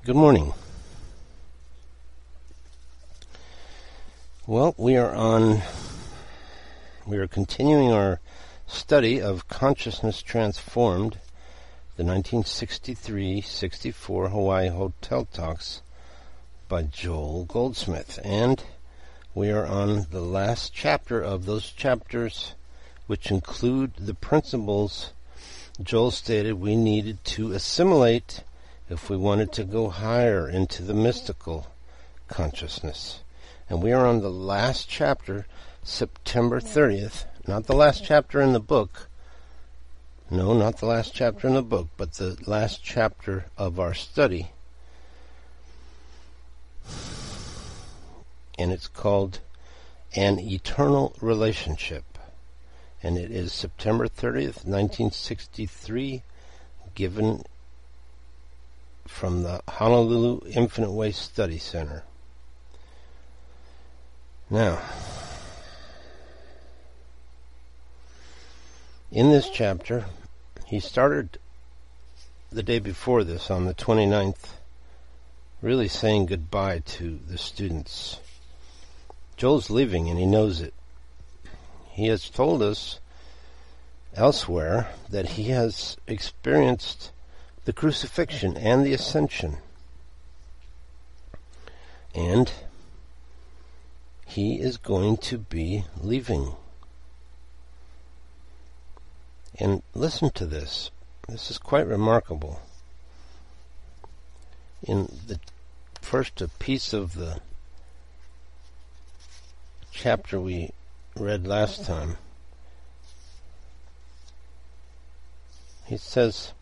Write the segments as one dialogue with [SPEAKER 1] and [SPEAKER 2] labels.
[SPEAKER 1] Good morning. Well, we are continuing our study of Consciousness Transformed, the 1963-64 Hawaii Hotel Talks by Joel Goldsmith. And we are on the last chapter of those chapters which include the principles Joel stated we needed to assimilate if we wanted to go higher into the mystical consciousness. And we are on the last chapter, September 30th. Not the last chapter in the book. No, not the last chapter in the book, but the last chapter of our study. And it's called An Eternal Relationship. And it is September 30th, 1963, given from the Honolulu Infinite Way Study Center. Now, in this chapter, he started the day before this, on the 29th, really saying goodbye to the students. Joel's leaving, and he knows it. He has told us elsewhere that he has experienced the crucifixion and the ascension. And he is going to be leaving. And listen to this. This is quite remarkable. In the first piece of the chapter we read last time, he says,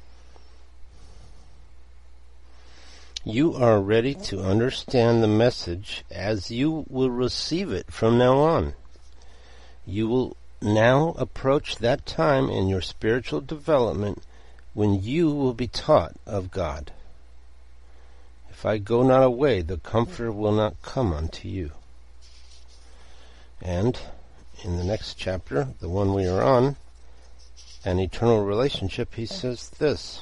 [SPEAKER 1] "You are ready to understand the message as you will receive it from now on. You will now approach that time in your spiritual development when you will be taught of God. If I go not away, the Comforter will not come unto you." And in the next chapter, the one we are on, An Eternal Relationship, he says this: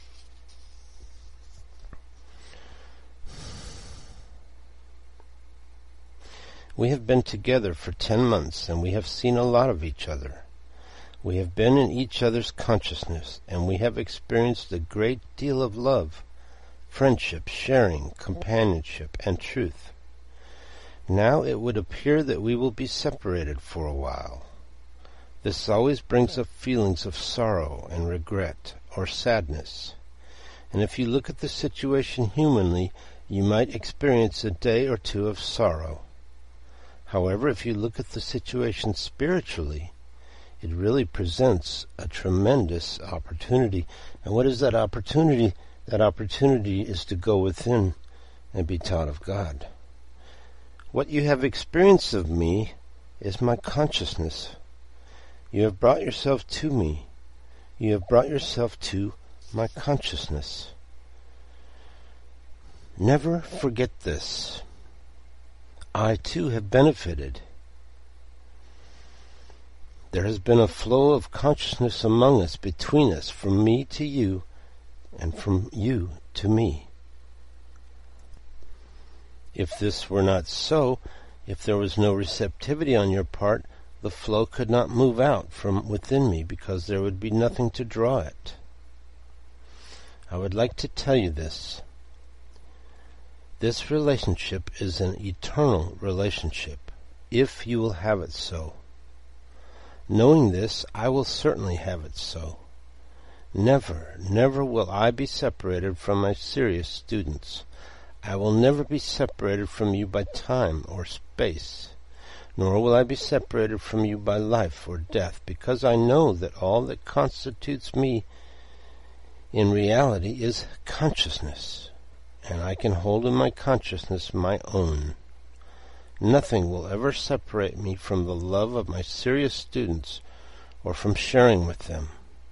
[SPEAKER 1] "We have been together for 10 months, and we have seen a lot of each other. We have been in each other's consciousness, and we have experienced a great deal of love, friendship, sharing, companionship, and truth. Now it would appear that we will be separated for a while. This always brings up feelings of sorrow and regret or sadness. And if you look at the situation humanly, you might experience a day or two of sorrow. However, if you look at the situation spiritually, it really presents a tremendous opportunity. And what is that opportunity? That opportunity is to go within and be taught of God. What you have experienced of me is my consciousness. You have brought yourself to me. You have brought yourself to my consciousness. Never forget this. I too have benefited. There has been a flow of consciousness among us, between us, from me to you, and from you to me. If this were not so, if there was no receptivity on your part, the flow could not move out from within me, because there would be nothing to draw it. I would like to tell you this. This relationship is an eternal relationship, if you will have it so. Knowing this, I will certainly have it so. Never, never will I be separated from my serious students. I will never be separated from you by time or space, nor will I be separated from you by life or death, because I know that all that constitutes me in reality is consciousness, and I can hold in my consciousness my own. Nothing will ever separate me from the love of my serious students or from sharing with them.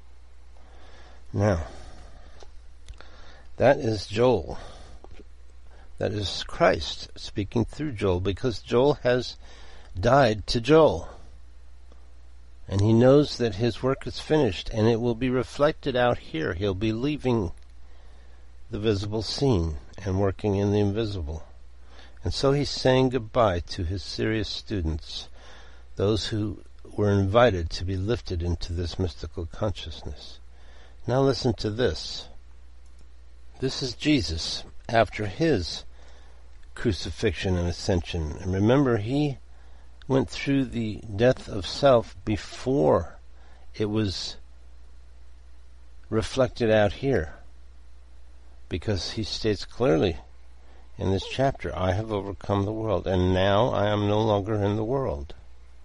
[SPEAKER 1] Now, that is Joel. That is Christ speaking through Joel, because Joel has died to Joel. And he knows that his work is finished, and it will be reflected out here. He'll be leaving the visible seen and working in the invisible. And so he's saying goodbye to his serious students, those who were invited to be lifted into this mystical consciousness. Now listen to this. This is Jesus after his crucifixion and ascension. And remember, he went through the death of self before it was reflected out here, because he states clearly in this chapter, I have overcome the world, and now I am no longer in the world.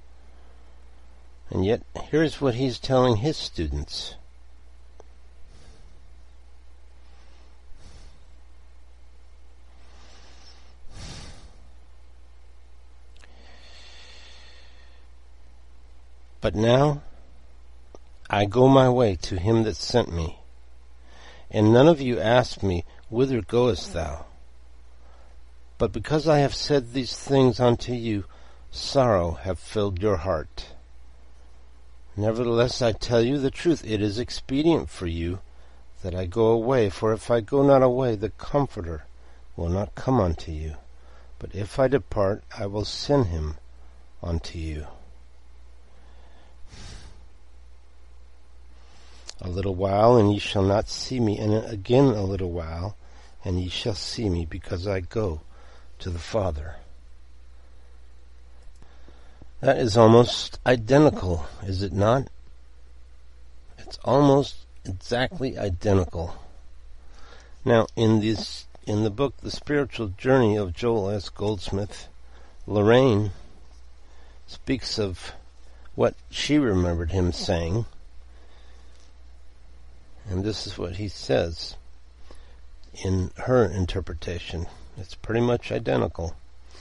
[SPEAKER 1] And yet, here's what he's telling his students. But now I go my way to him that sent me, and none of you ask me, Whither goest thou? But because I have said these things unto you, sorrow hath filled your heart. Nevertheless I tell you the truth, it is expedient for you that I go away, for if I go not away, the Comforter will not come unto you. But if I depart, I will send him unto you. A little while, and ye shall not see me, and again a little while, and ye shall see me, because I go to the Father. That is almost identical, is it not? It's almost exactly identical. Now, in the book, The Spiritual Journey of Joel S. Goldsmith, Lorraine speaks of what she remembered him saying, and this is what he says in her interpretation. It's pretty much identical.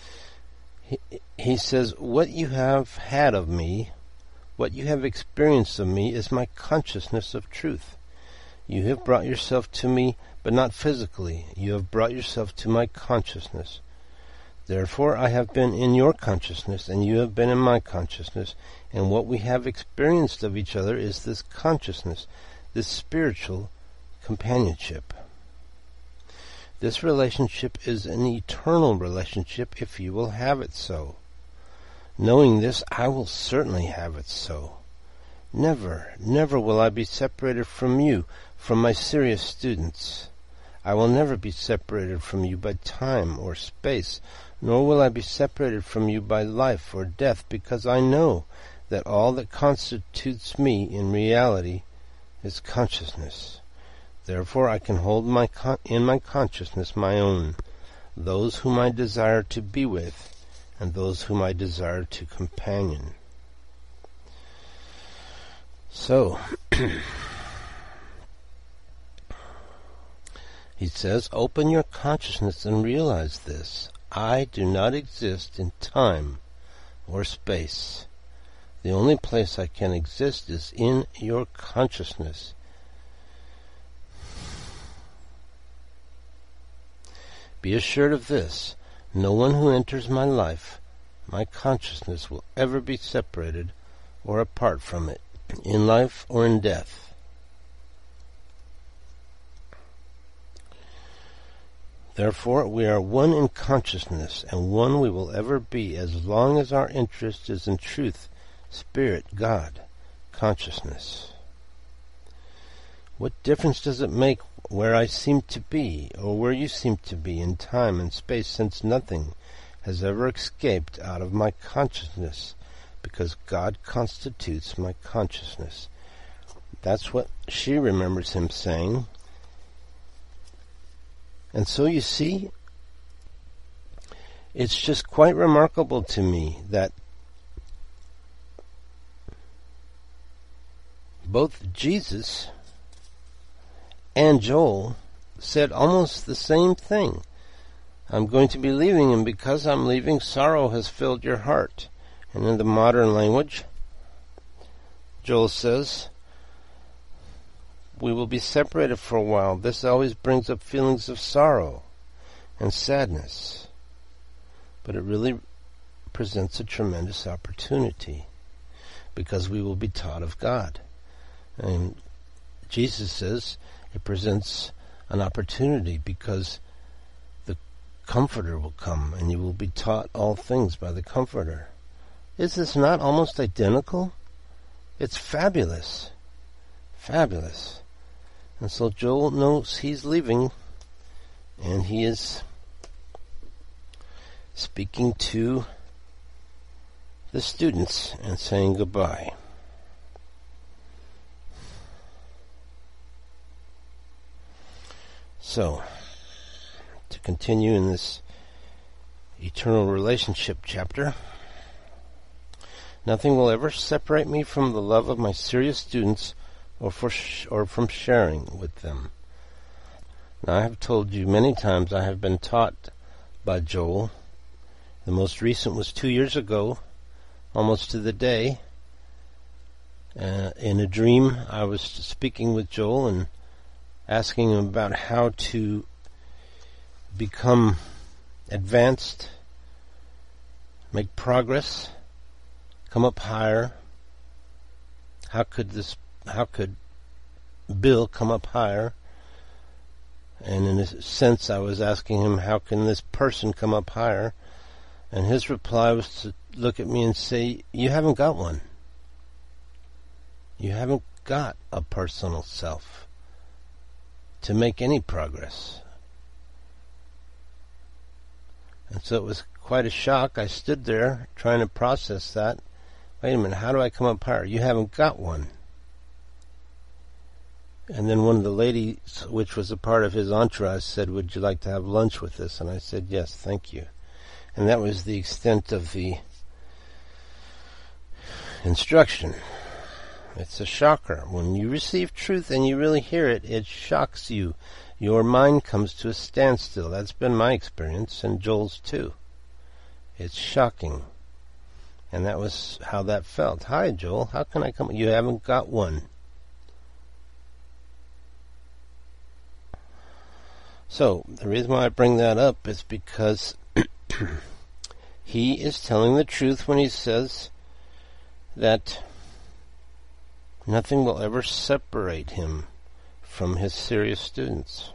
[SPEAKER 1] He says, what you have had of me, what you have experienced of me, is my consciousness of truth. You have brought yourself to me, but not physically. You have brought yourself to my consciousness. Therefore I have been in your consciousness, and you have been in my consciousness, and what we have experienced of each other is this consciousness, this spiritual companionship. This relationship is an eternal relationship if you will have it so. Knowing this, I will certainly have it so. Never, never will I be separated from you, from my serious students. I will never be separated from you by time or space, nor will I be separated from you by life or death, because I know that all that constitutes me in reality is consciousness. Therefore I can hold in my consciousness my own, those whom I desire to be with, and those whom I desire to companion. So, he says, open your consciousness and realize this. I do not exist in time or space. The only place I can exist is in your consciousness. Be assured of this. No one who enters my life, my consciousness, will ever be separated or apart from it, in life or in death. Therefore, we are one in consciousness, and one we will ever be as long as our interest is in truth, Spirit, God, consciousness. What difference does it make where I seem to be, or where you seem to be in time and space, since nothing has ever escaped out of my consciousness, because God constitutes my consciousness? That's what she remembers him saying. And so you see, it's just quite remarkable to me that both Jesus and Joel said almost the same thing. I'm going to be leaving, and because I'm leaving, sorrow has filled your heart. And in the modern language, Joel says, we will be separated for a while. This always brings up feelings of sorrow and sadness. But it really presents a tremendous opportunity, because we will be taught of God. And Jesus says it presents an opportunity, because the Comforter will come and you will be taught all things by the Comforter. Is this not almost identical? It's fabulous. Fabulous. And so Joel knows he's leaving, and he is speaking to the students and saying goodbye. So, to continue in this eternal relationship chapter, nothing will ever separate me from the love of my serious students or from sharing with them. Now, I have told you many times I have been taught by Joel. The most recent was 2 years ago, almost to the day. In a dream, I was speaking with Joel and asking him about how to become advanced, make progress, come up higher. How could Bill come up higher? And in a sense, I was asking him, how can this person come up higher? And his reply was to look at me and say, you haven't got one. You haven't got a personal self to make any progress. And so it was quite a shock. I stood there trying to process that. Wait a minute, how do I come up higher? You haven't got one. And then one of the ladies, which was a part of his entourage, said, would you like to have lunch with us? And I said, yes, thank you. And that was the extent of the instruction. It's a shocker. When you receive truth and you really hear it, it shocks you. Your mind comes to a standstill. That's been my experience, and Joel's too. It's shocking. And that was how that felt. Hi, Joel. How can I come? You haven't got one. So, the reason why I bring that up is because he is telling the truth when he says that nothing will ever separate him from his serious students.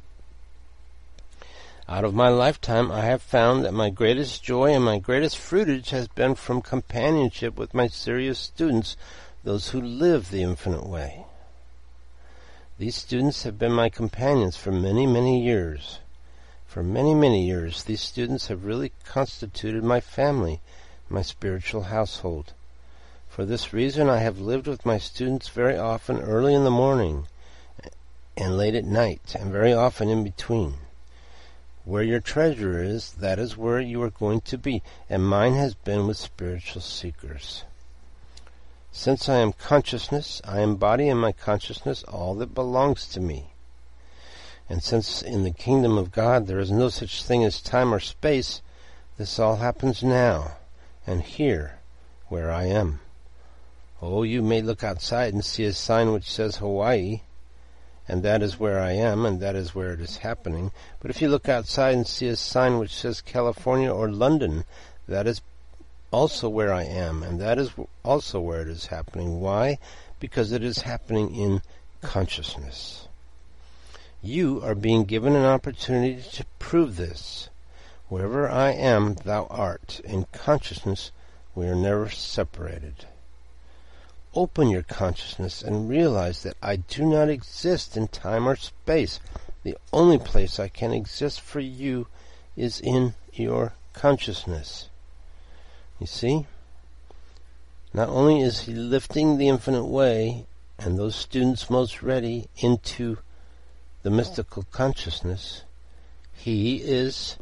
[SPEAKER 1] Out of my lifetime, I have found that my greatest joy and my greatest fruitage has been from companionship with my serious students, those who live the infinite way. These students have been my companions for many, many years. For many, many years, these students have really constituted my family, my spiritual household. For this reason, I have lived with my students very often early in the morning and late at night, and very often in between. Where your treasure is, that is where you are going to be, and mine has been with spiritual seekers. Since I am consciousness, I embody in my consciousness all that belongs to me. And since in the kingdom of God there is no such thing as time or space, this all happens now, and here, where I am. Oh, you may look outside and see a sign which says Hawaii, and that is where I am, and that is where it is happening. But if you look outside and see a sign which says California or London, that is also where I am, and that is also where it is happening. Why? Because it is happening in consciousness. You are being given an opportunity to prove this. Wherever I am, thou art. In consciousness, we are never separated. Open your consciousness and realize that I do not exist in time or space. The only place I can exist for you is in your consciousness. You see? Not only is he lifting the infinite way and those students most ready into the mystical consciousness, he is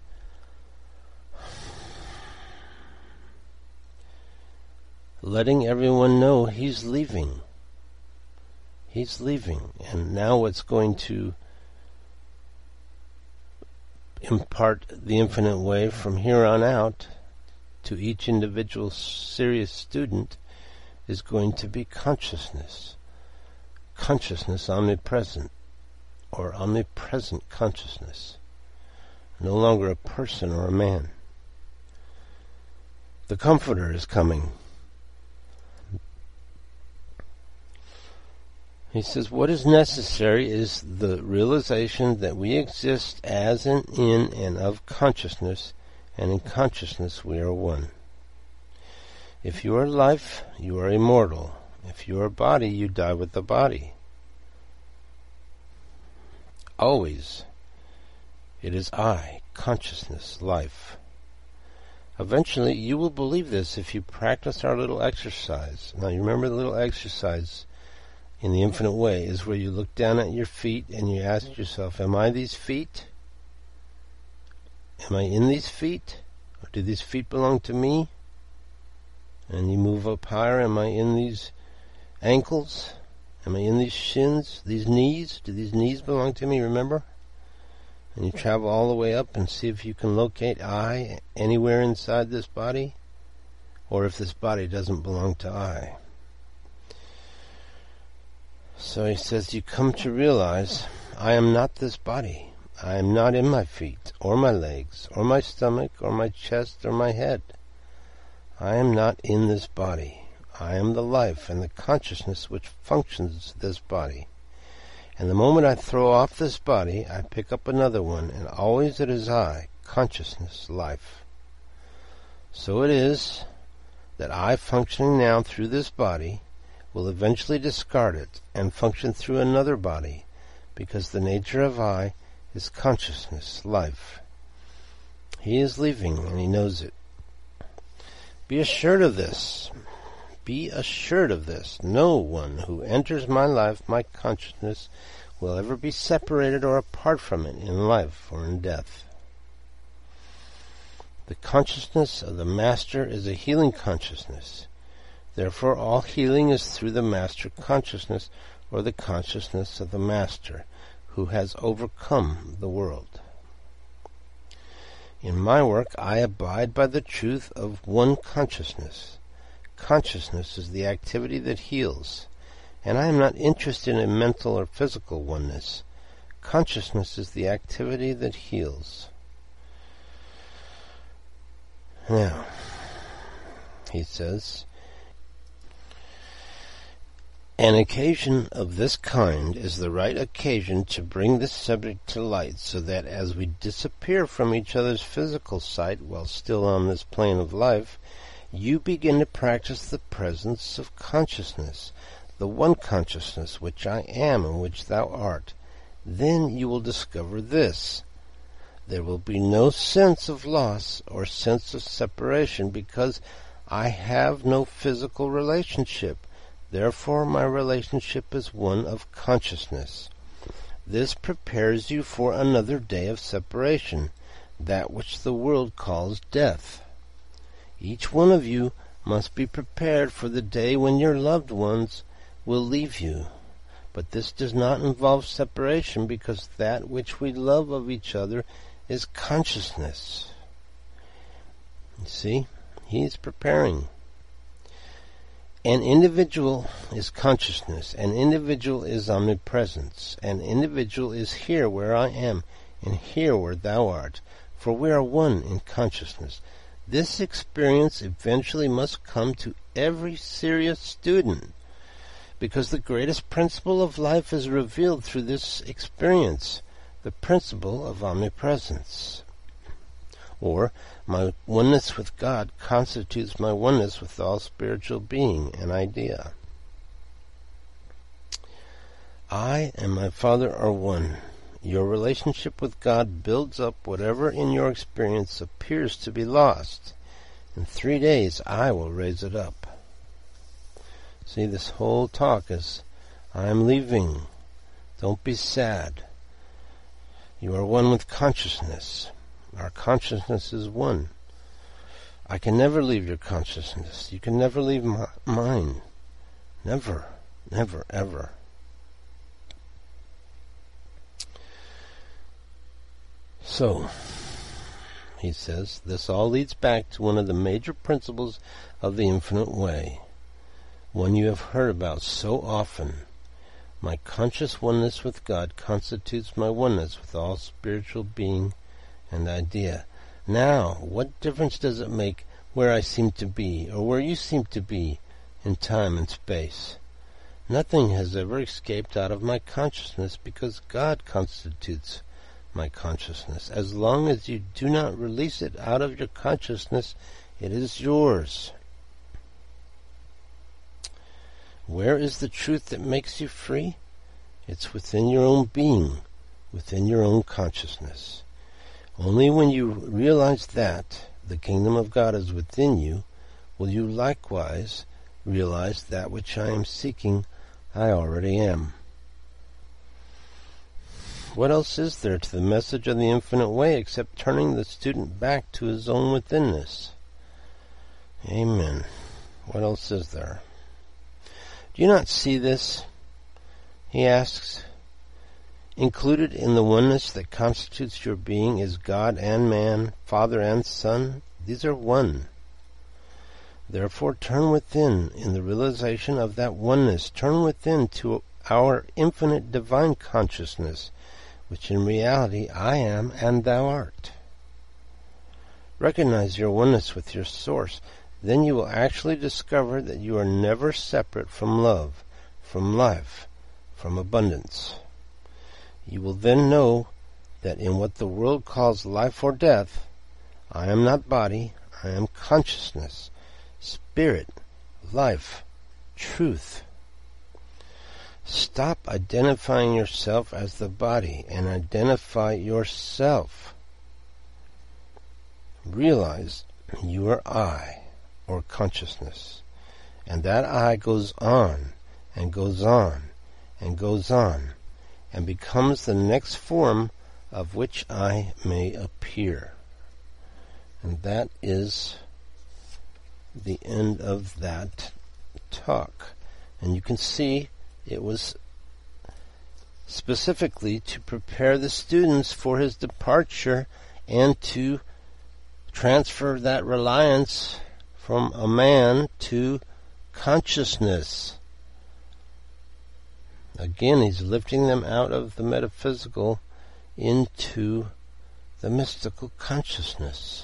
[SPEAKER 1] letting everyone know he's leaving. He's leaving. And now what's going to impart the infinite way from here on out to each individual serious student is going to be consciousness. Consciousness omnipresent, or omnipresent consciousness. No longer a person or a man. The Comforter is coming. He says, what is necessary is the realization that we exist as an in and of consciousness, and in consciousness we are one. If you are life, you are immortal. If you are body, you die with the body. Always, it is I, consciousness, life. Eventually, you will believe this if you practice our little exercise. Now, you remember the little exercise in the infinite way is where you look down at your feet and you ask yourself, am I these feet? Am I in these feet? Or do these feet belong to me? And you move up higher, am I in these ankles? Am I in these shins? These knees? Do these knees belong to me, remember? And you travel all the way up and see if you can locate I anywhere inside this body, or if this body doesn't belong to I. So he says, you come to realize, I am not this body. I am not in my feet, or my legs, or my stomach, or my chest, or my head. I am not in this body. I am the life and the consciousness which functions this body. And the moment I throw off this body, I pick up another one, and always it is I, consciousness, life. So it is that I, functioning now through this body, will eventually discard it and function through another body, because the nature of I is consciousness, life. He is leaving, and he knows it. Be assured of this. Be assured of this. No one who enters my life, my consciousness, will ever be separated or apart from it in life or in death. The consciousness of the Master is a healing consciousness. Therefore, all healing is through the Master consciousness, or the consciousness of the Master, who has overcome the world. In my work, I abide by the truth of one consciousness. Consciousness is the activity that heals, and I am not interested in mental or physical oneness. Consciousness is the activity that heals. Now, he says, an occasion of this kind is the right occasion to bring this subject to light, so that as we disappear from each other's physical sight while still on this plane of life, you begin to practice the presence of consciousness, the one consciousness which I am and which thou art. Then you will discover this. There will be no sense of loss or sense of separation, because I have no physical relationship. Therefore, my relationship is one of consciousness. This prepares you for another day of separation, that which the world calls death. Each one of you must be prepared for the day when your loved ones will leave you. But this does not involve separation, because that which we love of each other is consciousness. You see, he's preparing. An individual is consciousness. An individual is omnipresence. An individual is here where I am, and here where thou art, for we are one in consciousness. This experience eventually must come to every serious student, because the greatest principle of life is revealed through this experience, the principle of omnipresence. Or, my oneness with God constitutes my oneness with all spiritual being and idea. I and my Father are one. Your relationship with God builds up whatever in your experience appears to be lost. In 3 days I will raise it up. See, this whole talk is, I am leaving. Don't be sad. You are one with consciousness. Our consciousness is one. I can never leave your consciousness. You can never leave mine. Never, never, ever. So, he says, this all leads back to one of the major principles of the infinite way, one you have heard about so often. My conscious oneness with God constitutes my oneness with all spiritual being and idea. Now, what difference does it make where I seem to be, or where you seem to be, in time and space? Nothing has ever escaped out of my consciousness because God constitutes my consciousness. As long as you do not release it out of your consciousness, it is yours. Where is the truth that makes you free? It's within your own being, within your own consciousness. Only when you realize that the kingdom of God is within you, will you likewise realize that which I am seeking, I already am. What else is there to the message of the infinite way except turning the student back to his own withinness? Amen. What else is there? Do you not see this? He asks. Included in the oneness that constitutes your being is God and man, Father and Son. These are one. Therefore turn within in the realization of that oneness. Turn within to our infinite divine consciousness, which in reality I am and thou art. Recognize your oneness with your source. Then you will actually discover that you are never separate from love, from life, from abundance. You will then know that in what the world calls life or death, I am not body, I am consciousness, spirit, life, truth. Stop identifying yourself as the body and identify yourself. Realize you are I, or consciousness, and that I goes on and goes on and goes on and becomes the next form of which I may appear. And that is the end of that talk. And you can see it was specifically to prepare the students for his departure and to transfer that reliance from a man to consciousness. Again, he's lifting them out of the metaphysical into the mystical consciousness.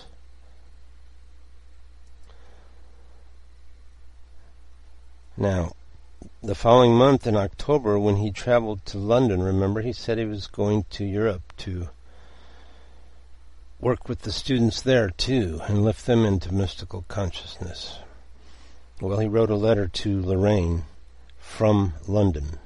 [SPEAKER 1] Now, the following month in October, when he traveled to London, remember, he said he was going to Europe to work with the students there too and lift them into mystical consciousness. Well, he wrote a letter to Lorraine from London.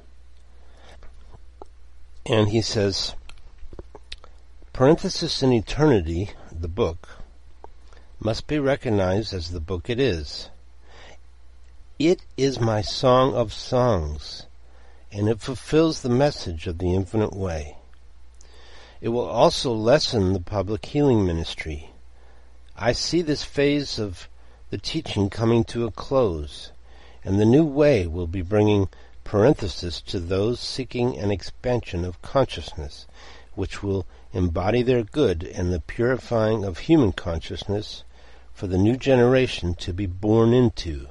[SPEAKER 1] And he says, Parenthesis in Eternity, the book, must be recognized as the book it is. It is my song of songs, and it fulfills the message of the infinite way. It will also lessen the public healing ministry. I see this phase of the teaching coming to a close, and the new way will be bringing parenthesis to those seeking an expansion of consciousness, which will embody their good and the purifying of human consciousness for the new generation to be born into.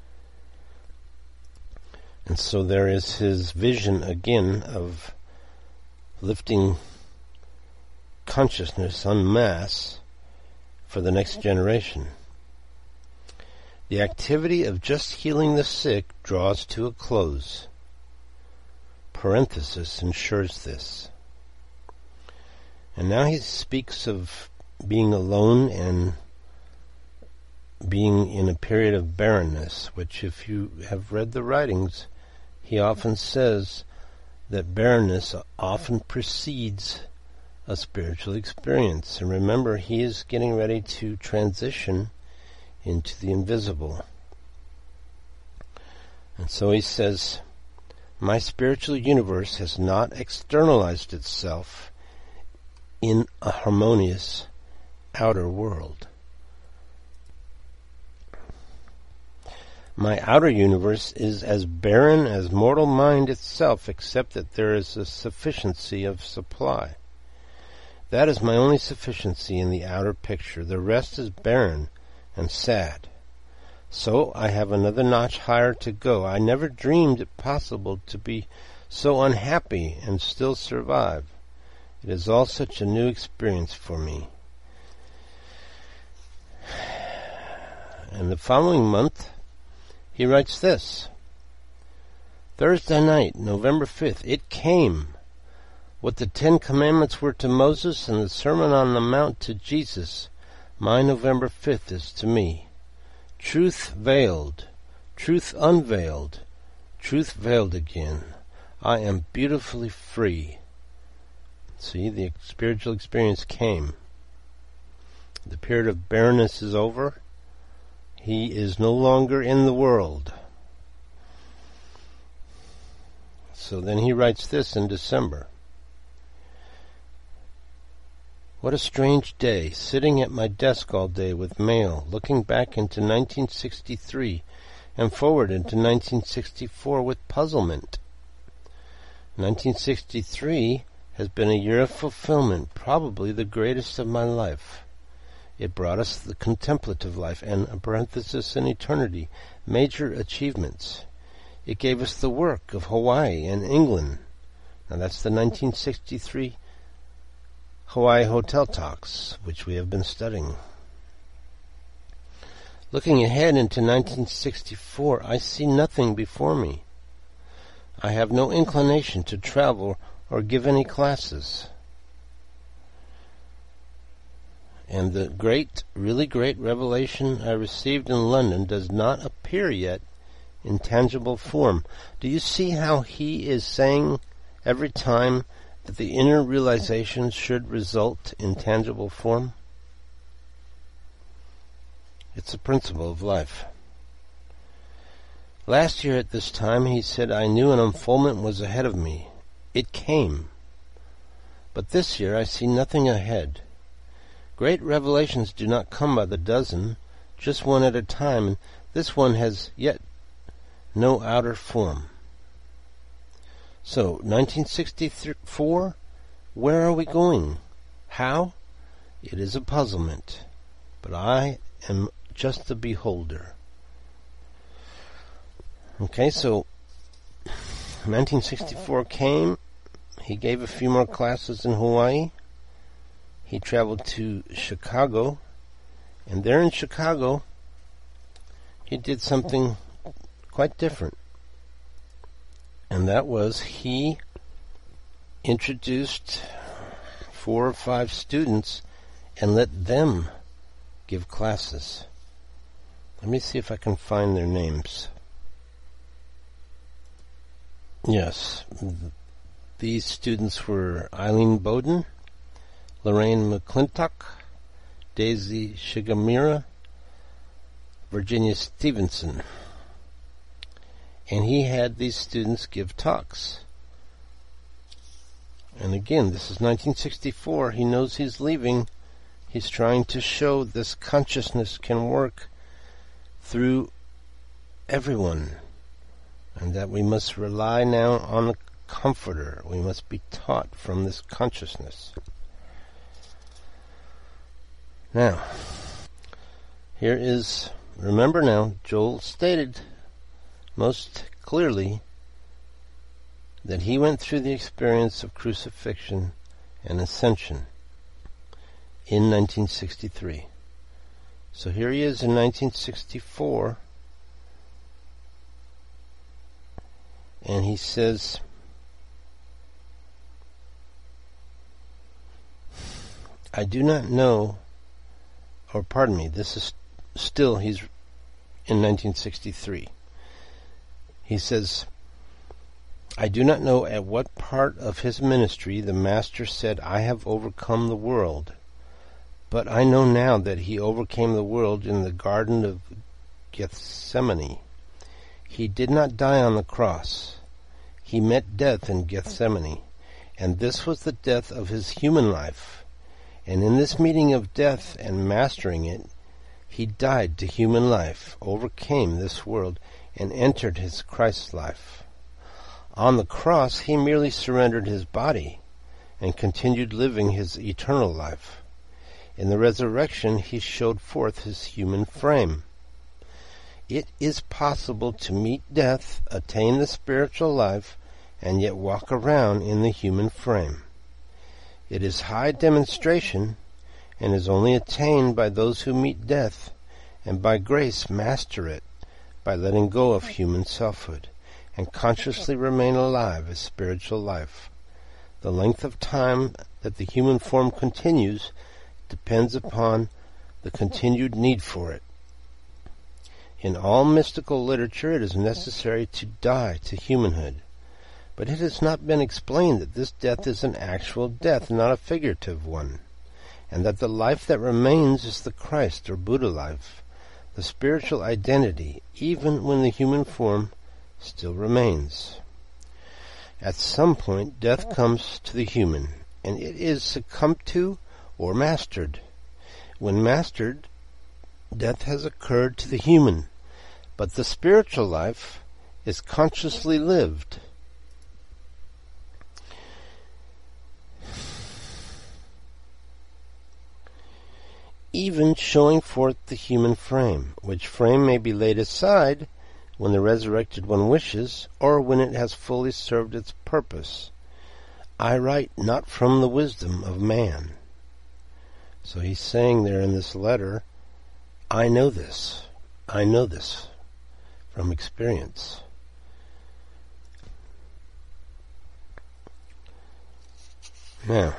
[SPEAKER 1] And so there is his vision again of lifting consciousness en masse for the next generation. The activity of just healing the sick draws to a close. Parenthesis ensures this. And now he speaks of being alone and being in a period of barrenness, which if you have read the writings, he often says that barrenness often precedes a spiritual experience. And remember, he is getting ready to transition into the invisible. And so he says, my spiritual universe has not externalized itself in a harmonious outer world. My outer universe is as barren as mortal mind itself, except that there is a sufficiency of supply. That is my only sufficiency in the outer picture. The rest is barren and sad. So I have another notch higher to go. I never dreamed it possible to be so unhappy and still survive. It is all such a new experience for me. And the following month, he writes this. Thursday night, November 5th, it came. What the 10 Commandments were to Moses and the Sermon on the Mount to Jesus, my November 5th is to me. Truth veiled, truth unveiled, truth veiled again. I am beautifully free. See, the spiritual experience came. The period of barrenness is over. He is no longer in the world. So then he writes this in December. What a strange day, sitting at my desk all day with mail, looking back into 1963 and forward into 1964 with puzzlement. 1963 has been a year of fulfillment, probably the greatest of my life. It brought us the contemplative life and, a parenthesis in eternity, major achievements. It gave us the work of Hawaii and England. Now that's the 1963 Hawaii Hotel Talks, which we have been studying. Looking ahead into 1964, I see nothing before me. I have no inclination to travel or give any classes. And the great, really great revelation I received in London does not appear yet in tangible form. Do you see how he is saying every time that the inner realization should result in tangible form? It's a principle of life. Last year at this time he said, I knew an unfoldment was ahead of me. It came. But this year I see nothing ahead. Great revelations do not come by the dozen, just one at a time, and this one has yet no outer form. So, 1964, where are we going? How? It is a puzzlement, but I am just the beholder. Okay, so 1964 came. He gave a few more classes in Hawaii. He traveled to Chicago, and there in Chicago, he did something quite different. And that was he introduced 4 or 5 students and let them give classes. Let me see if I can find their names. Yes, these students were Eileen Bowden, Lorraine McClintock, Daisy Shigemura, Virginia Stevenson. And he had these students give talks. And again, this is 1964. He knows he's leaving. He's trying to show this consciousness can work through everyone, and that we must rely now on the Comforter. We must be taught from this consciousness. Now, here is, remember now, Joel stated most clearly that he went through the experience of crucifixion and ascension in 1963. So here he is in 1964, and he says, I do not know, or pardon me, this is still, he's in 1963. He says, I do not know at what part of his ministry the Master said, I have overcome the world. But I know now that he overcame the world in the Garden of Gethsemane. He did not die on the cross. He met death in Gethsemane, and this was the death of his human life. And in this meeting of death and mastering it, he died to human life, overcame this world, and entered his Christ life. On the cross, he merely surrendered his body and continued living his eternal life. In the resurrection, he showed forth his human frame. It is possible to meet death, attain the spiritual life, and yet walk around in the human frame. It is high demonstration, and is only attained by those who meet death, and by grace master it, by letting go of human selfhood, and consciously remain alive as spiritual life. The length of time that the human form continues depends upon the continued need for it. In all mystical literature, it is necessary to die to humanhood. But it has not been explained that this death is an actual death, not a figurative one, and that the life that remains is the Christ or Buddha life, the spiritual identity, even when the human form still remains. At some point, death comes to the human, and it is succumbed to or mastered. When mastered, death has occurred to the human, but the spiritual life is consciously lived. Even showing forth the human frame, which frame may be laid aside when the resurrected one wishes, or when it has fully served its purpose. I write not from the wisdom of man. So he's saying there in this letter, I know this. I know this from experience. Now,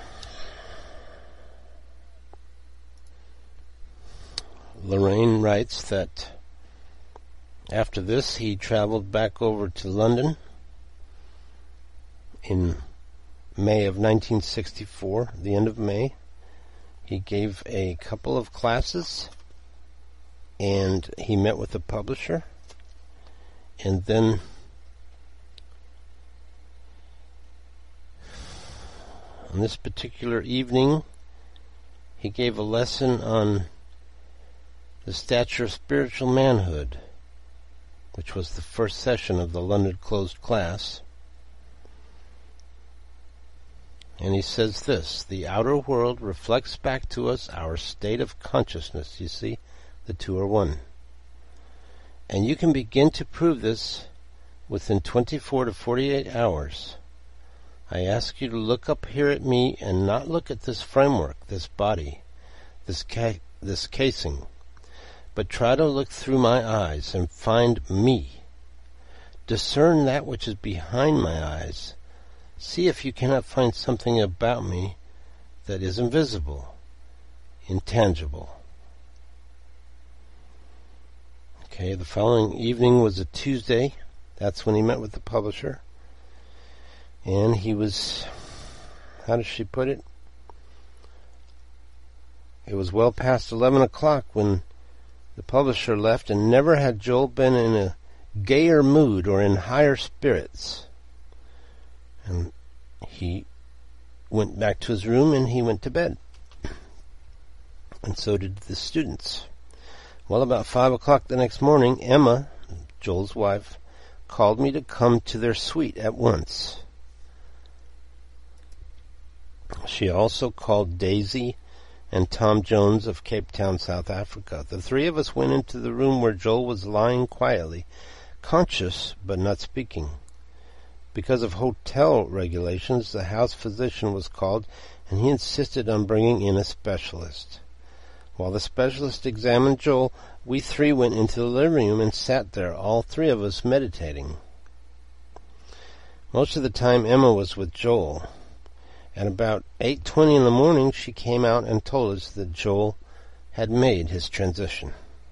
[SPEAKER 1] Lorraine writes that after this he traveled back over to London in May of 1964, the end of May. He gave a couple of classes and he met with the publisher, and then on this particular evening he gave a lesson on the stature of spiritual manhood, which was the first session of the London closed class. And he says this: the outer world reflects back to us our state of consciousness. You see, the two are one. And you can begin to prove this within 24 to 48 hours. I ask you to look up here at me and not look at this framework, this body, this casing, but try to look through my eyes and find me. Discern that which is behind my eyes. See if you cannot find something about me that is invisible, intangible. Okay, the following evening was a Tuesday. That's when he met with the publisher. And he was, how does she put it? It was well past 11 o'clock when the publisher left, and never had Joel been in a gayer mood or in higher spirits. And he went back to his room and he went to bed. And so did the students. Well, about 5 o'clock the next morning, Emma, Joel's wife, called me to come to their suite at once. She also called Daisy and Tom Jones of Cape Town, South Africa. The three of us went into the room where Joel was lying quietly, conscious but not speaking. Because of hotel regulations, the house physician was called, and he insisted on bringing in a specialist. While the specialist examined Joel, we three went into the living room and sat there, all three of us meditating. Most of the time Emma was with Joel. At about 8:20 in the morning, she came out and told us that Joel had made his transition.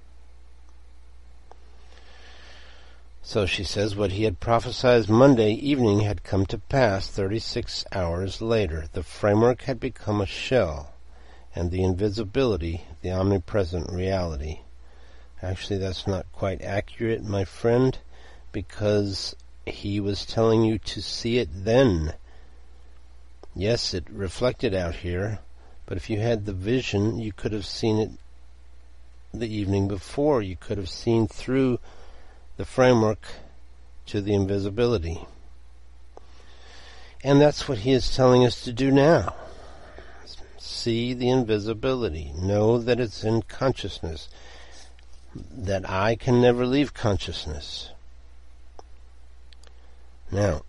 [SPEAKER 1] So she says what he had prophesied Monday evening had come to pass 36 hours later. The framework had become a shell, and the invisibility, the omnipresent reality. Actually, that's not quite accurate, my friend, because he was telling you to see it then. Yes, it reflected out here, but if you had the vision, you could have seen it the evening before. You could have seen through the framework to the invisibility. And that's what he is telling us to do now. See the invisibility. Know that it's in consciousness. That I can never leave consciousness. Now,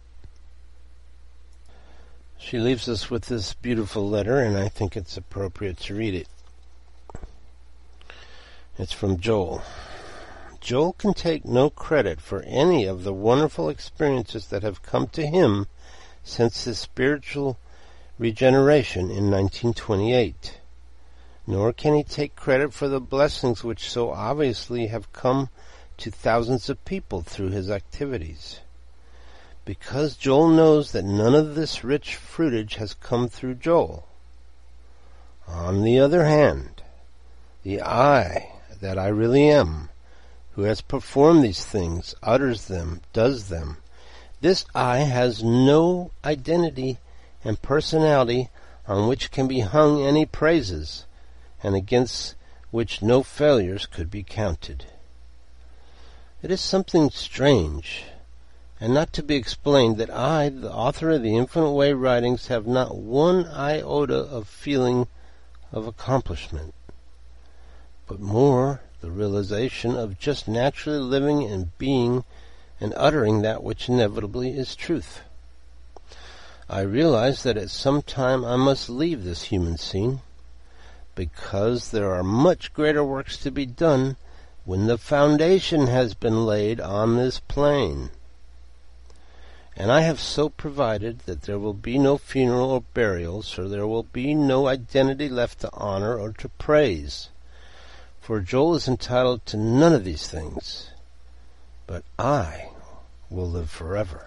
[SPEAKER 1] she leaves us with this beautiful letter, and I think it's appropriate to read it. It's from Joel. Joel can take no credit for any of the wonderful experiences that have come to him since his spiritual regeneration in 1928. Nor can he take credit for the blessings which so obviously have come to thousands of people through his activities. Because Joel knows that none of this rich fruitage has come through Joel. On the other hand, the I that I really am, who has performed these things, utters them, does them, this I has no identity and personality on which can be hung any praises, and against which no failures could be counted. It is something strange, and not to be explained, that I, the author of the Infinite Way writings, have not one iota of feeling of accomplishment, but more the realization of just naturally living and being and uttering that which inevitably is truth. I realize that at some time I must leave this human scene, because there are much greater works to be done when the foundation has been laid on this plane. And I have so provided that there will be no funeral or burial, so there will be no identity left to honor or to praise. For Joel is entitled to none of these things, but I will live forever.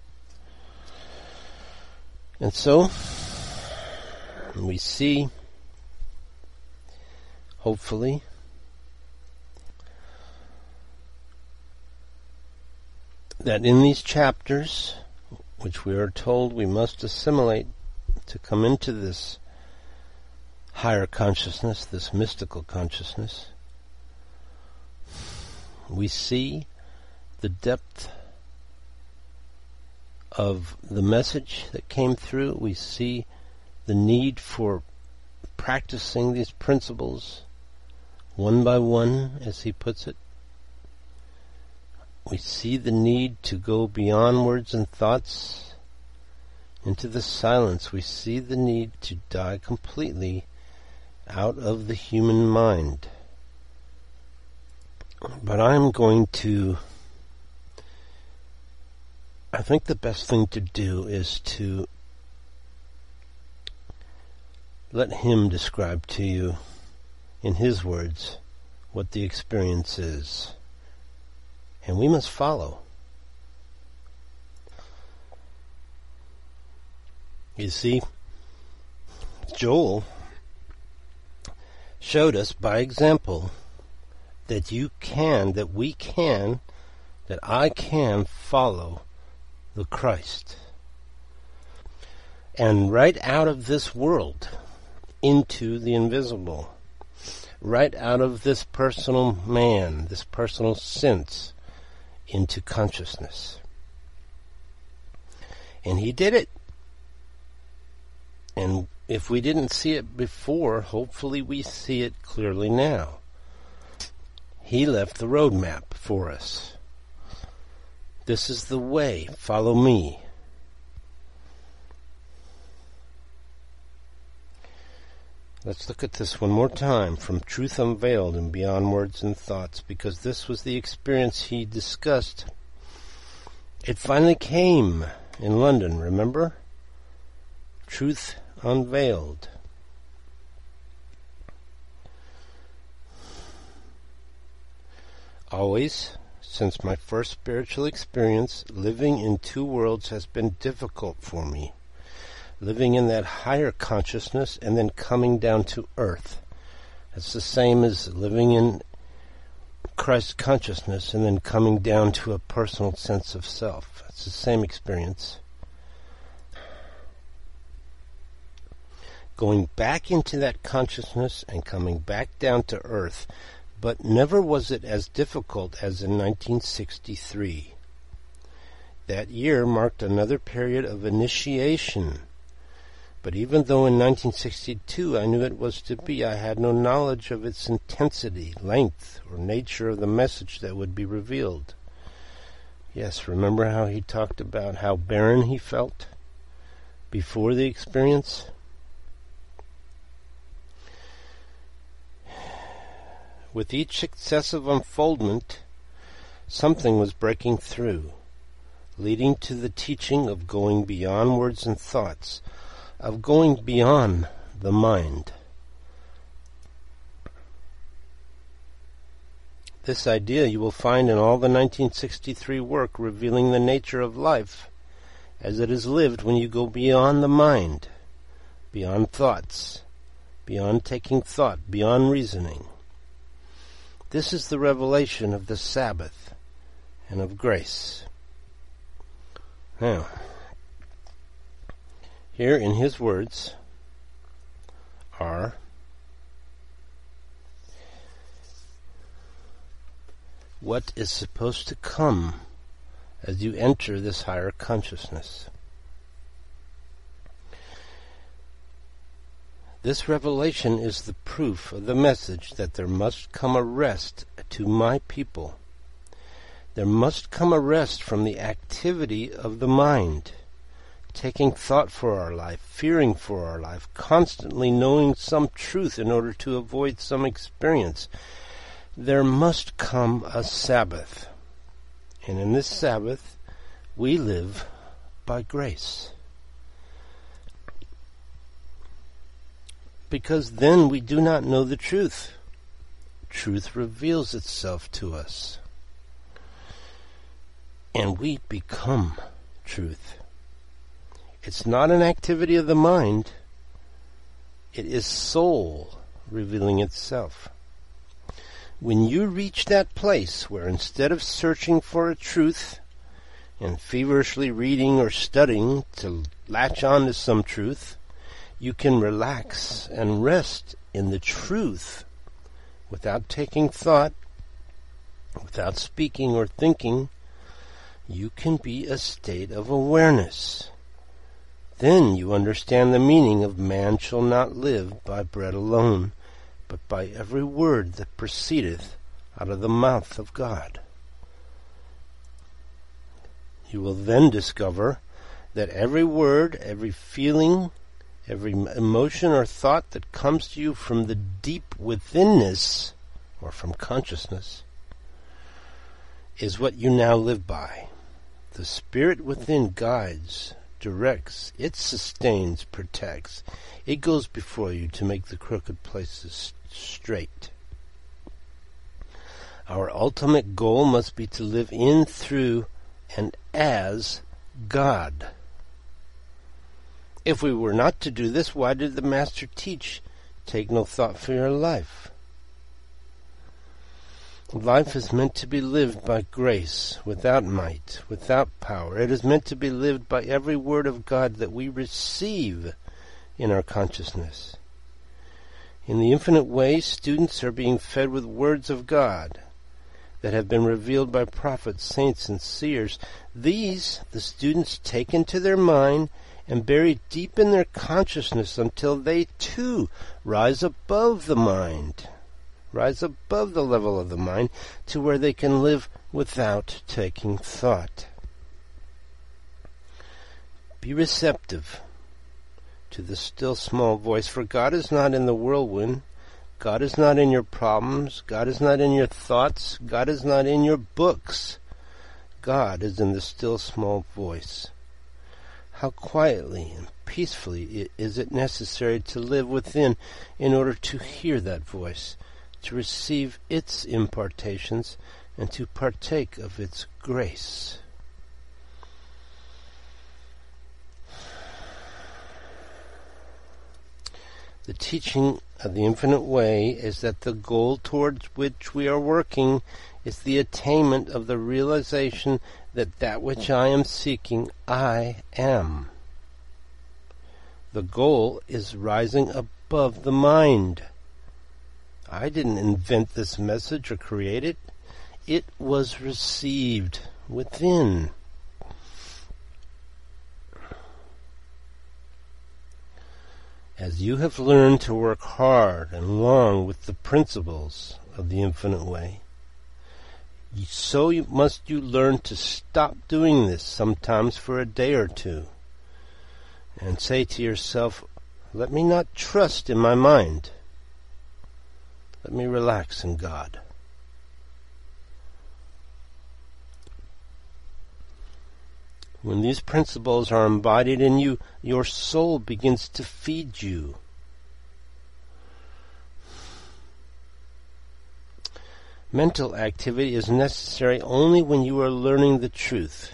[SPEAKER 1] And so, we see, hopefully, that in these chapters, which we are told we must assimilate to come into this higher consciousness, this mystical consciousness, we see the depth of the message that came through. We see the need for practicing these principles one by one, as he puts it. We see the need to go beyond words and thoughts into the silence. We see the need to die completely out of the human mind. But I think the best thing to do is to let him describe to you, in his words, what the experience is. And we must follow. You see, Joel showed us by example that I can follow the Christ. And right out of this world into the invisible. Right out of this personal man, this personal sense, into consciousness. And he did it. And if we didn't see it before, hopefully we see it clearly now. He left the roadmap for us. This is the way. Follow me. Let's look at this one more time from Truth Unveiled and Beyond Words and Thoughts, because this was the experience he discussed. It finally came in London, remember? Truth Unveiled. Always, since my first spiritual experience, living in two worlds has been difficult for me. Living in that higher consciousness and then coming down to earth. It's the same as living in Christ consciousness and then coming down to a personal sense of self. It's the same experience. Going back into that consciousness and coming back down to earth, but never was it as difficult as in 1963. That year marked another period of initiation. But even though in 1962 I knew it was to be, I had no knowledge of its intensity, length, or nature of the message that would be revealed. Yes, remember how he talked about how barren he felt before the experience? With each successive unfoldment, Something was breaking through, leading to the teaching of going beyond words and thoughts, of going beyond the mind. This idea you will find in all the 1963 work revealing the nature of life as it is lived when you go beyond the mind, beyond thoughts, beyond taking thought, beyond reasoning. This is the revelation of the Sabbath and of grace. Now, here in his words are what is supposed to come as you enter this higher consciousness. This revelation is the proof of the message that there must come a rest to my people. There must come a rest from the activity of the mind, taking thought for our life, fearing for our life, constantly knowing some truth in order to avoid some experience. There must come a Sabbath, and in this Sabbath we live by grace. Because then we do not know the truth. Truth reveals itself to us, and we become truth. It's not an activity of the mind. It is soul revealing itself. When you reach that place where instead of searching for a truth and feverishly reading or studying to latch on to some truth, you can relax and rest in the truth without taking thought, without speaking or thinking. You can be a state of awareness. Then you understand the meaning of man shall not live by bread alone, but by every word that proceedeth out of the mouth of God. You will then discover that every word, every feeling, every emotion or thought that comes to you from the deep withinness, or from consciousness, is what you now live by. The spirit within guides, directs, it sustains, protects. It goes before you to make the crooked places straight. Our ultimate goal must be to live in, through, and as God. If we were not to do this, why did the Master teach, take no thought for your life? Life is meant to be lived by grace, without might, without power. It is meant to be lived by every word of God that we receive in our consciousness. In the infinite way, students are being fed with words of God that have been revealed by prophets, saints, and seers. These the students take into their mind and bury deep in their consciousness until they too rise above the mind, rise above the level of the mind to where they can live without taking thought. Be receptive to the still small voice, for God is not in the whirlwind. God is not in your problems. God is not in your thoughts. God is not in your books. God is in the still small voice. How quietly and peacefully is it necessary to live within in order to hear that voice, to receive its impartations, and to partake of its grace. The teaching of the infinite way is that the goal towards which we are working is the attainment of the realization that which I am seeking, I am. The goal is rising above the mind. I didn't invent this message or create it. It was received within. As you have learned to work hard and long with the principles of the infinite way, so must you learn to stop doing this sometimes for a day or two, and say to yourself, let me not trust in my mind. Let me relax in God. When these principles are embodied in you, your soul begins to feed you. Mental activity is necessary only when you are learning the truth,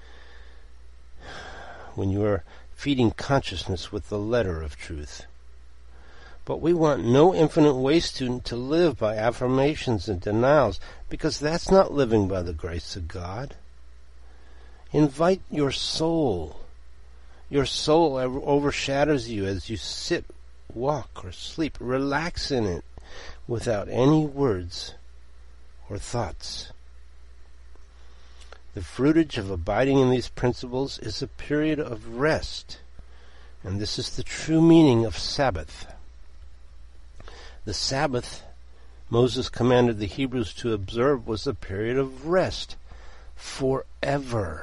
[SPEAKER 1] when you are feeding consciousness with the letter of truth. But we want no infinite way student to live by affirmations and denials, because that's not living by the grace of God. Invite your soul. Your soul overshadows you as you sit, walk, or sleep. Relax in it without any words or thoughts. The fruitage of abiding in these principles is a period of rest, and this is the true meaning of Sabbath. The Sabbath Moses commanded the Hebrews to observe was a period of rest forever.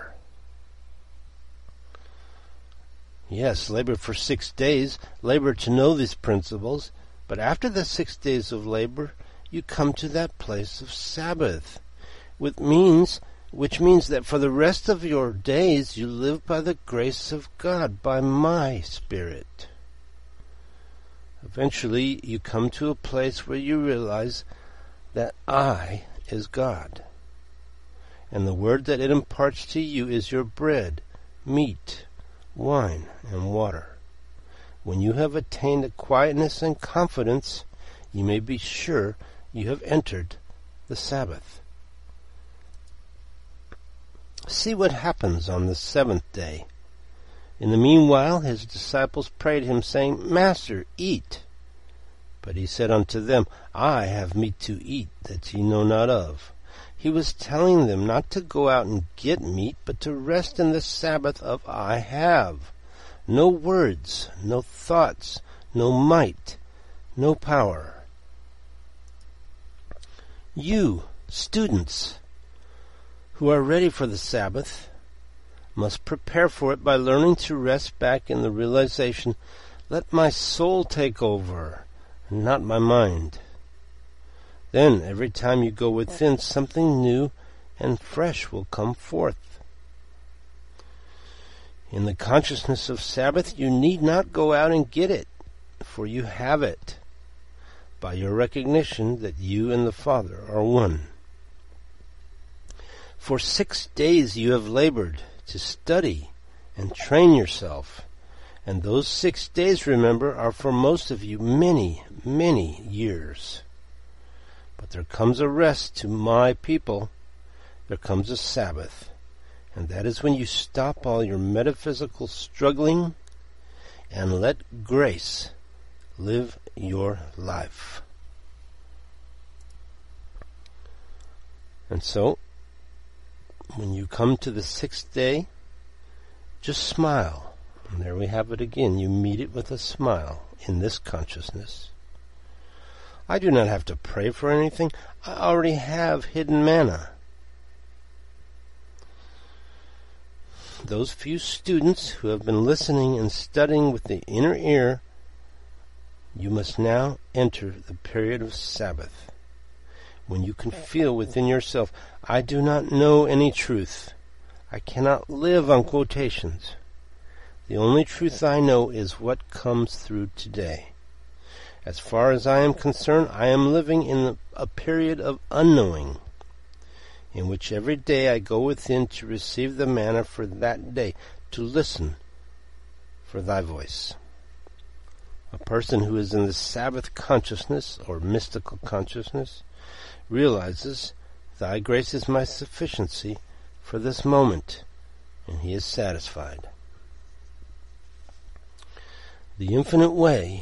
[SPEAKER 1] Yes, labor for 6 days, labor to know these principles, but after the 6 days of labor, you come to that place of Sabbath, which means that for the rest of your days you live by the grace of God, by my Spirit. Eventually, you come to a place where you realize that I is God, and the word that it imparts to you is your bread, meat, wine, and water. When you have attained a quietness and confidence, you may be sure you have entered the Sabbath. See what happens on the 7th day. In the meanwhile his disciples prayed him, saying, Master, eat. But he said unto them, I have meat to eat that ye know not of. He was telling them not to go out and get meat, but to rest in the Sabbath of I have. No words, no thoughts, no might, no power. You, students, who are ready for the Sabbath, must prepare for it by learning to rest back in the realization, let my soul take over, and not my mind. Then, every time you go within, something new and fresh will come forth. In the consciousness of Sabbath, you need not go out and get it, for you have it, by your recognition that you and the Father are one. For 6 days you have labored to study and train yourself, and those 6 days, remember, are for most of you many, many years. But there comes a rest to my people. There comes a Sabbath. And that is when you stop all your metaphysical struggling and let grace live your life. And so, when you come to the 6th day, just smile. And there we have it again. You meet it with a smile in this consciousness. I do not have to pray for anything. I already have hidden manna. Those few students who have been listening and studying with the inner ear, you must now enter the period of Sabbath, when you can feel within yourself, I do not know any truth. I cannot live on quotations. The only truth I know is what comes through today. As far as I am concerned, I am living in a period of unknowing, in which every day I go within to receive the manna for that day, to listen for thy voice. A person who is in the Sabbath consciousness, or mystical consciousness, realizes, thy grace is my sufficiency for this moment, and he is satisfied. The infinite way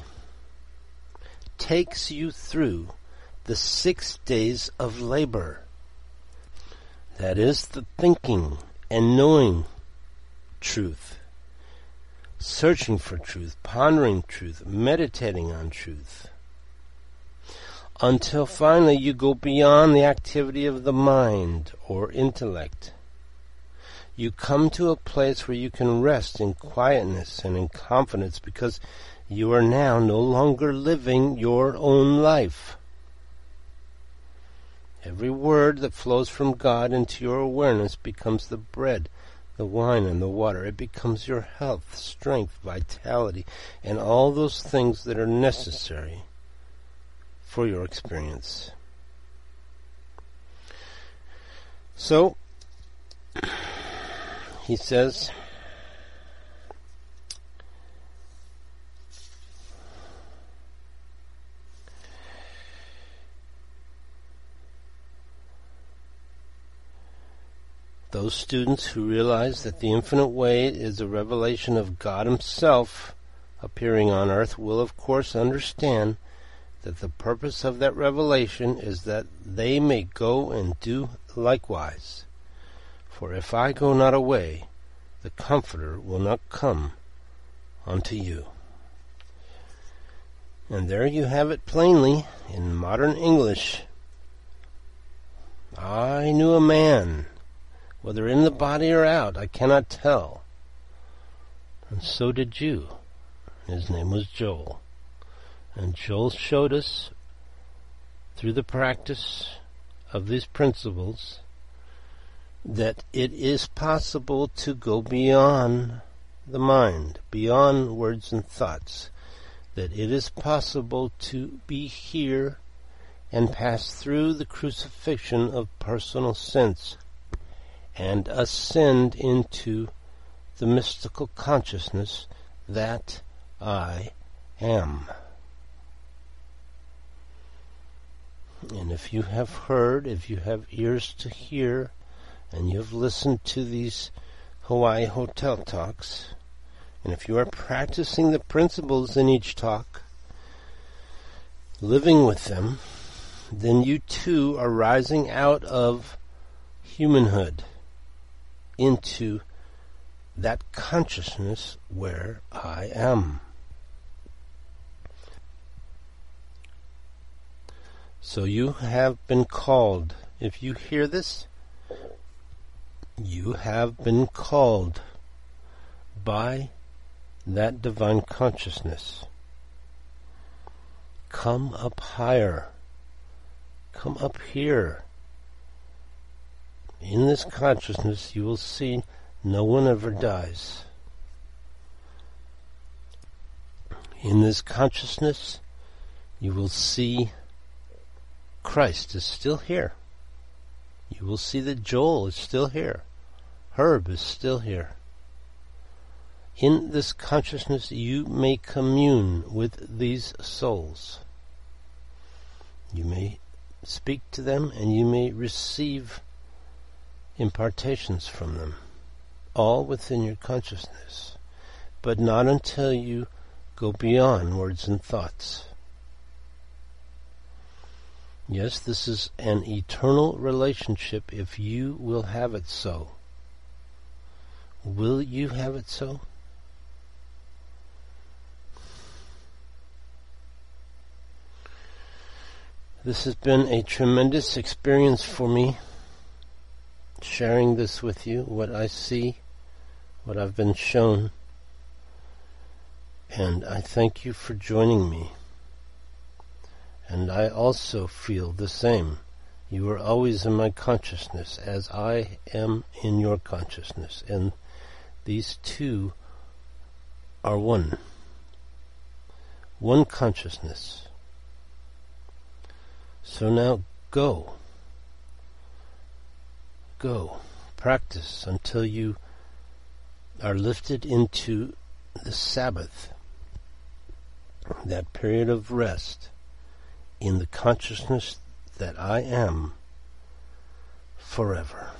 [SPEAKER 1] takes you through the 6 days of labor. That is the thinking and knowing truth, searching for truth, pondering truth, meditating on truth, until finally you go beyond the activity of the mind or intellect. You come to a place where you can rest in quietness and in confidence, because you are now no longer living your own life. Every word that flows from God into your awareness becomes the bread the wine and the water. It becomes your health, strength, vitality, and all those things that are necessary for your experience. So, he says, those students who realize that the infinite way is a revelation of God Himself appearing on earth will of course understand that the purpose of that revelation is that they may go and do likewise. For if I go not away, the Comforter will not come unto you. And there you have it plainly in modern English. I knew a man, whether in the body or out, I cannot tell. And so did you. His name was Joel. And Joel showed us, through the practice of these principles, that it is possible to go beyond the mind, beyond words and thoughts, that it is possible to be here and pass through the crucifixion of personal sense and ascend into the mystical consciousness that I am. And if you have heard, if you have ears to hear, and you have listened to these Hawaii Hotel talks, and if you are practicing the principles in each talk, living with them, then you too are rising out of humanhood into that consciousness where I am. So you have been called. If you hear this, you have been called by that divine consciousness. Come up higher. Come up here. In this consciousness, you will see no one ever dies. In this consciousness, you will see Christ is still here. You will see that Joel is still here. Herb is still here. In this consciousness, you may commune with these souls. You may speak to them and you may receive impartations from them, all within your consciousness, but not until you go beyond words and thoughts. Yes, this is an eternal relationship if you will have it so. Will you have it so? This has been a tremendous experience for me, sharing this with you, what I see, what I've been shown. And I thank you for joining me. And I also feel the same. You are always in my consciousness as I am in your consciousness. And these two are one. One consciousness. So now go. Go. Practice until you are lifted into the Sabbath, that period of rest, in the consciousness that I am forever.